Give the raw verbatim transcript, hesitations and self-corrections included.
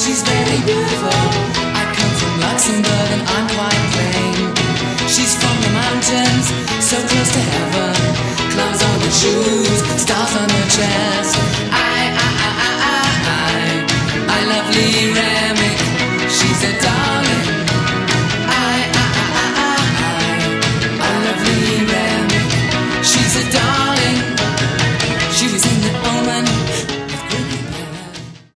She's very beautiful. I come from Luxembourg and I'm quite plain. She's from the mountains, so close to heaven. Clothes on and shoes.